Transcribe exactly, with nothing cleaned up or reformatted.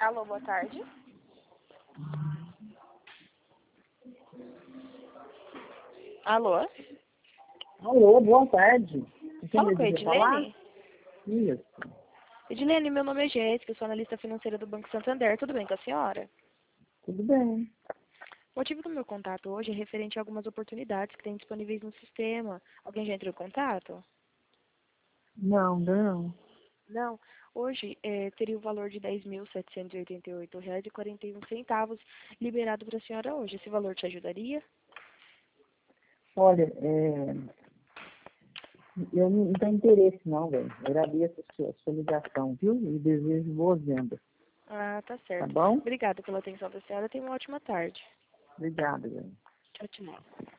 Alô, boa tarde. Alô? Alô, boa tarde. Você Fala me com a devia falar? Edilene? Isso. Edilene, meu nome é Jéssica, eu sou analista financeira do Banco Santander. Tudo bem com a senhora? Tudo bem. O motivo do meu contato hoje é referente a algumas oportunidades que tem disponíveis no sistema. Alguém já entrou em contato? Não, não. Não. Hoje eh, teria o valor de dez mil setecentos e oitenta e oito reais e quarenta e um centavos liberado para a senhora hoje. Esse valor te ajudaria? Olha, é... eu não tenho interesse não, velho. Agradeço a sua, a sua ligação, viu? E desejo boas vendas. Ah, tá Tá certo. bom? Obrigada pela atenção da senhora. Tenha uma ótima tarde. Obrigado, velho. Tchau, tchau.